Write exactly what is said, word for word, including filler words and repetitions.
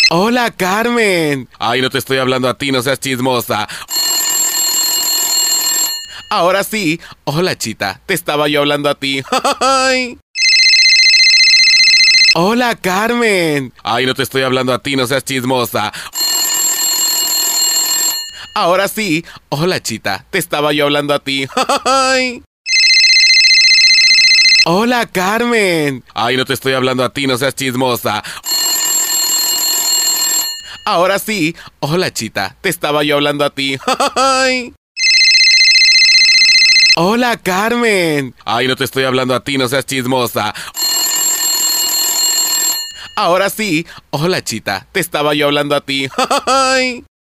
Hola, Carmen. Ay, no te estoy hablando a ti, no seas chismosa. Ahora sí. Hola, Chita. Te estaba yo hablando a ti. Ay. Hola, Carmen. Ay, no te estoy hablando a ti, no seas chismosa. Ahora sí. Hola, Chita. Te estaba yo hablando a ti. Ay. Hola, Carmen. Ay, no te estoy hablando a ti, no seas chismosa. Ahora sí. Hola, Chita. Te estaba yo hablando a ti. Ay. Hola, Carmen. Ay, no te estoy hablando a ti, no seas chismosa. Ahora sí. Hola, Chita. Te estaba yo hablando a ti. Ay.